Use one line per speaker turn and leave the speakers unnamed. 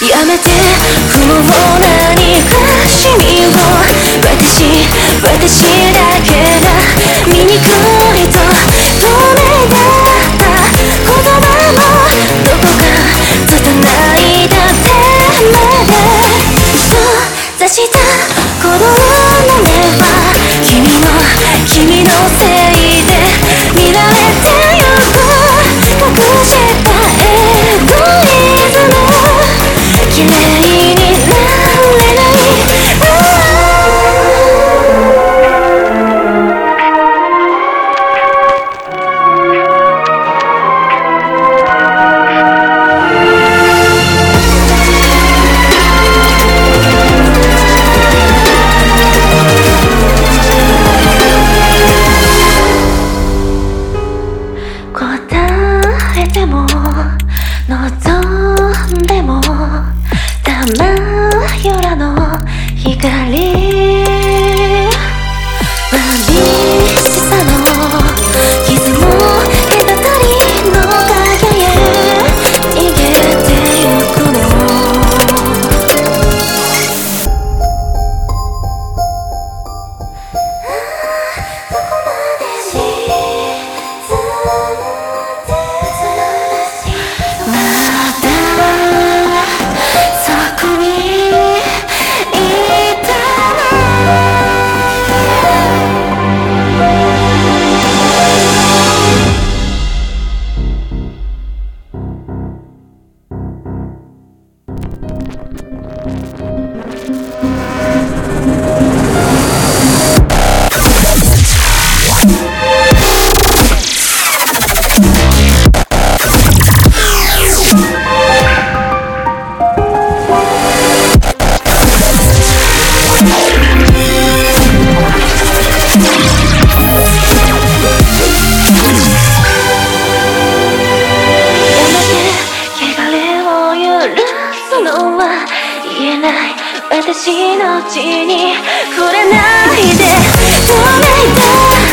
やめて不毛な憎しみを私だけが醜いと止めだった言葉もどこか拙いだってまで閉ざした鼓動の目は君のせいで見られてゆく隠したエゴイズム綺麗になれない答えても望んでもたまよらの光わびしさの傷も隔たりの影へ逃げてゆくのどこまで沈む言えない私の血に触れないで止めた